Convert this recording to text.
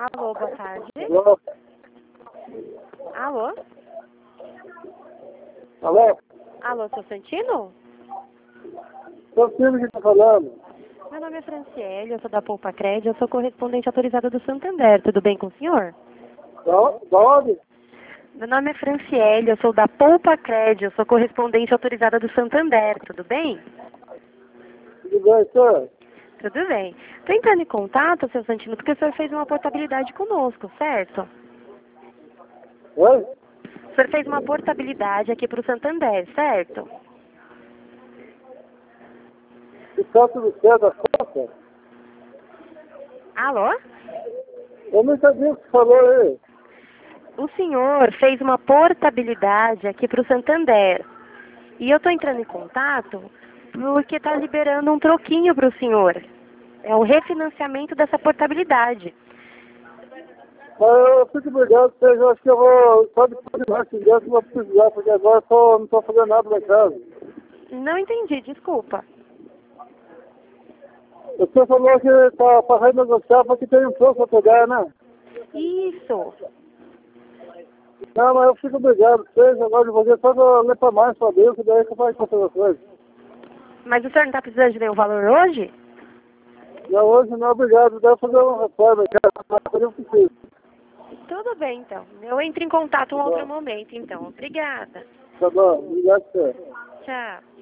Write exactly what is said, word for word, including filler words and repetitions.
Alô, boa tarde. Alô? Alô? Alô? Alô, seu Santino? Sou o filho que está falando. Meu nome é Franciele, eu sou da Poupa Cred, eu sou correspondente autorizada do Santander. Tudo bem com o senhor? Da da onde? Meu nome é Franciele, eu sou da Poupa Cred, eu sou correspondente autorizada do Santander. Tudo bem? Tudo bem, senhor? Tudo bem. Estou entrando em contato, seu Santino, porque o senhor fez uma portabilidade conosco, certo? Oi? O senhor fez uma portabilidade aqui para o Santander, certo? Que canto do céu da foto? Alô? Eu não entendi o que você falou aí. O senhor fez uma portabilidade aqui para o Santander. E eu estou entrando em contato porque está liberando um troquinho para o senhor. É o refinanciamento dessa portabilidade. Mas eu fico obrigado, vocês, eu acho que eu vou, só depois de mais que eu vou precisar, porque agora eu tô, não estou fazendo nada lá em casa. Não entendi, desculpa. Você falou que para renegociar porque tem um troco para pegar, né? Isso. Não, mas eu fico obrigado, vocês, agora de você, só pra ler para mais para Deus, que daí que eu faço outras coisas. Mas o senhor não está precisando de nenhum valor hoje? Não, hoje não, obrigado, deve fazer uma reforma, cara, eu preciso. Tudo bem, então. Eu entro em contato em um Tá outro bom, momento, então. Obrigada. tá bom, obrigado, senhor. Tchau.